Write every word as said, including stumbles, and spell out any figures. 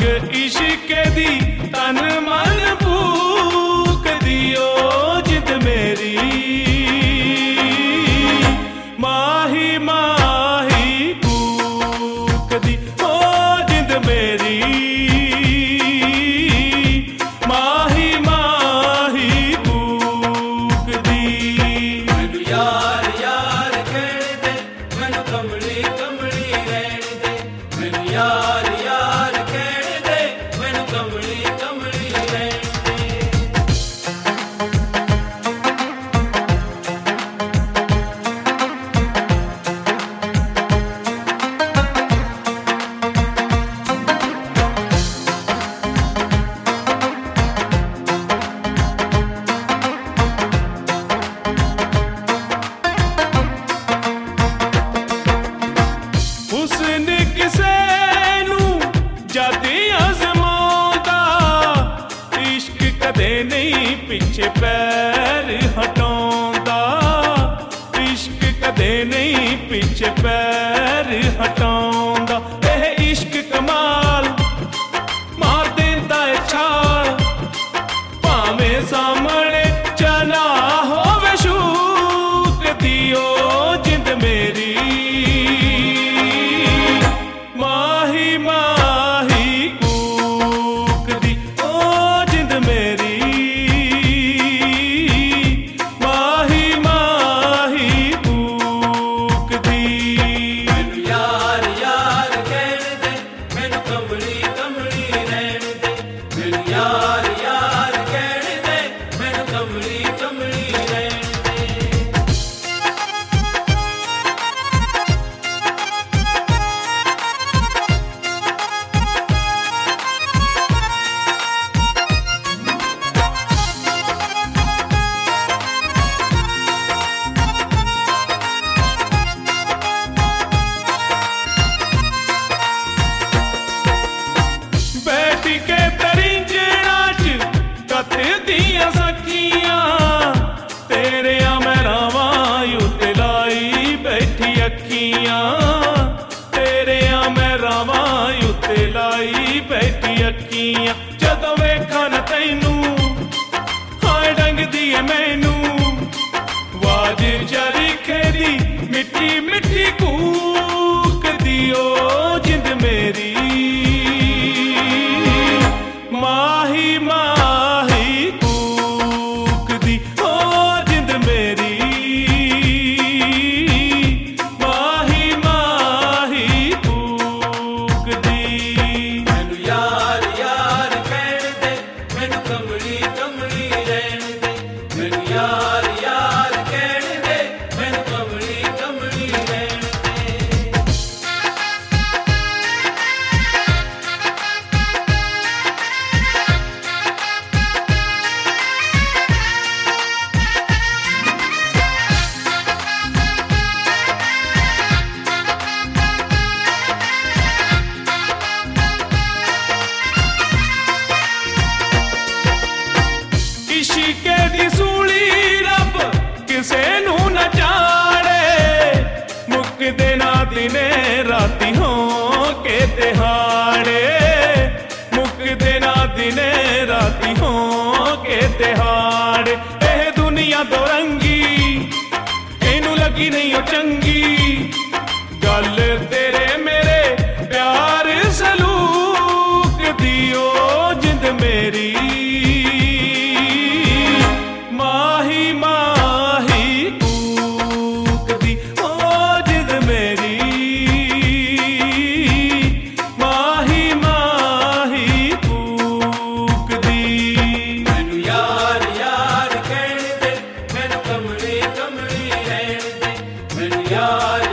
ਅੱਗ ਇਸ਼ਕੇ ਦੀ ਤਨ ਮਨ ਫੂਕਦੀ ਓ ਜਿੰਦ ਮੇਰੀ। ਮਾਹੀ ਮਾਹੀ ਕੂਕਦੀ ਓ ਜਿੰਦ ਮੇਰੀ। ਮਾਹੀ ਮਾਹੀ ਕੂਕਦੀ। ਮੈਨੂੰ ਯਾਰ ਯਾਰ ਕਹਿਣ ਦੇ, ਮੈਨੂੰ ਕਮਲੀ ਕਮਲੀ ਰਹਿਣ ਦੇ। ਮੈਨੂੰ ਯਾਰ ਯਾਰ ਕਹਿਣ ਦੇ, ਮੈਨੂੰ ਕਮਲੀ ਕਮਲੀ ਰਹਿਣ ਦੇ। ਹੁਸਨ ਕਿਸੇ ਨੂੰ ਜਦ ਅਜ਼ਮਾਉਂਦਾ, ਇਸ਼ਕ ਕਦੇ ਨਹੀਂ ਪਿੱਛੇ ਪੈਰ ਹਟਾਉਂਦਾ। ਇਸ਼ਕ ਕਦੇ ਨਹੀਂ ਪਿੱਛੇ ਪੈਰ ਹਟਾਉਂਦਾ। ਇਹ ਇਸ਼ਕ ਕਮਾਲ ਮਾਰ ਦਿੰਦਾ ਏ ਛਾਲ, ਭਾਵੇਂ ਸਾਹਮਣੇ ਚਨਾ ਹੋਵੇ ਸ਼ੂਕਦੀ ਓ ਜਿੰਦ ਮੇਰੀ। ਮਾਹੀ ਮਾਹੀ ਕੂਕਦੀ ਓ ਜਿੰਦ ਮੇਰੀ। ਮਾਹੀ ਮਾਹੀ ਕੂਕਦੀ। ਮੈਨੂੰ ਯਾਰ ਯਾਰ ਕਹਿਣ ਦੇ, ਮੈਨੂੰ ਕਮਲੀ ਕਮਲੀ ਰਹਿਣ ਦੇ। ਮੈਨੂੰ ਯਾਰ ਯਾਰ ਕਹਿਣ ਦੇ, ਮੈਨੂੰ ਕਮਲੀ ਕਮਲੀ ਰਹਿਣ ਦੇ। ਬੈਠ ਕੇ ਤਰਿੰਜਣਾ ਚ ਕੱਤਦੀਆਂ ਸਖੀਆਂ, ਤੇਰਿਆਂ ਮੈਂ ਰਾਵਾਂ ਉੱਤੇ ਲਾਈ ਬੈਠੀ ਅੱਖੀਆਂ। ਤੇਰਿਆਂ ਮੈਂ ਰਾਵਾਂ ਉੱਤੇ ਲਾਈ ਬੈਠੀ ਅੱਖੀਆਂ। ਜਦੋਂ ਵੇਖਾਂ ਨਾ ਤੈਨੂੰ ਹਾਏ ਡੰਗਦੀ ਏ ਮੈਨੂੰ, ਵਾਜ ਚਰੀਖੇ ਦੀ ਮਿੱਠੀ ਮਿੱਠੀ ਕੂਕਦੀ ਓ ਜਿੰਦ ਮੇਰੀ। ਮਾਹੀ ਮਾਹੀ ਕੂਕਦੀ ਓ ਜਿੰਦ ਮੇਰੀ। ਮਾਹੀ ਮਾਹੀ ਕੂਕਦੀ। ਮੈਨੂੰ ਯਾਰ ਯਾਰ ਕਹਿਣ ਦੇ, ਮੈਨੂੰ ਕਮਲੀ ਕਮਲੀ ਰਹਿਣ ਦੇ। ਮੈਨੂੰ ਯਾਰ ਯਾਰ ਕਹਿਣ ਦੇ, ਮੈਨੂੰ ਕਮਲੀ ਕਮਲੀ ਰਹਿਣ ਦੇ। ਇਸ਼ਕੇ ਦੀ ਸੂਲੀ ਰੱਬ ਕਿਸੇ ਨੂੰ ਨਾ ਚਾੜੇ, ਮੁੱਕਦੇ ਨਾ ਦਿਨੇ ਰਾਤੀ ਹੋ ਕੇ ਦਿਹਾੜੇ। ਮੁੱਕਦੇ ਨਾ ਦਿਨੇ ਰਾਤੀ ਹੋ ਕੇ ਦਿਹਾੜੇ। ਇਹ ਦੁਨੀਆ ਦੋ ਰੰਗੀ, ਇਹਨੂੰ ਲੱਗੀ ਨਹੀਂ ਉਹ ਚੰਗੀ। ਗੱਲ ਤੇਰੇ ਮੇਰੇ ਪਿਆਰ ਸਲੂਕ ਦੀ ਓ ਜਿੰਦ ਮੇਰੀ। ਮਾਹੀ ਮਾਹੀ ਕੂਕਦੀ ਓ ਜਿੰਦ ਮੇਰੀ। ਮਾਹੀ ਮਾਹੀ ਕੂਕਦੀ। ਮੈਨੂੰ ਯਾਰ ਯਾਰ ਕਹਿਣ ਦੇ, ਮੈਨੂੰ ਕਮਲੀ ਕਮਲੀ ਰਹਿਣ ਦੇ। ਮੈਨੂੰ ਯਾਰ